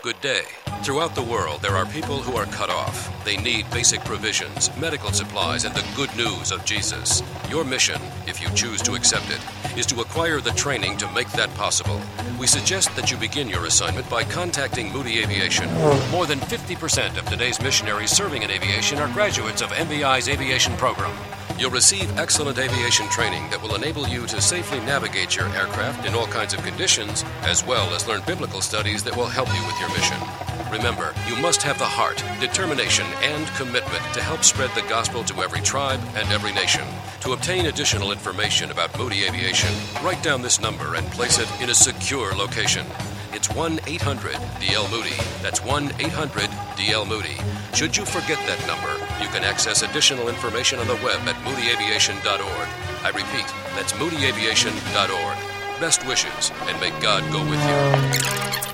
Good day. Throughout the world, there are people who are cut off. They need basic provisions, medical supplies, and the good news of Jesus. Your mission, if you choose to accept it, is to acquire the training to make that possible. We suggest that you begin your assignment by contacting Moody Aviation. More than 50% of today's missionaries serving in aviation are graduates of MBI's aviation program. You'll receive excellent aviation training that will enable you to safely navigate your aircraft in all kinds of conditions, as well as learn biblical studies that will help you with your mission. Remember, you must have the heart, determination, and commitment to help spread the gospel to every tribe and every nation. To obtain additional information about Moody Aviation, write down this number and place it in a secure location. It's 1-800-DL-MOODY. That's 1-800-DL-MOODY. Should you forget that number, you can access additional information on the web at moodyaviation.org. I repeat, that's moodyaviation.org. Best wishes, and may God go with you.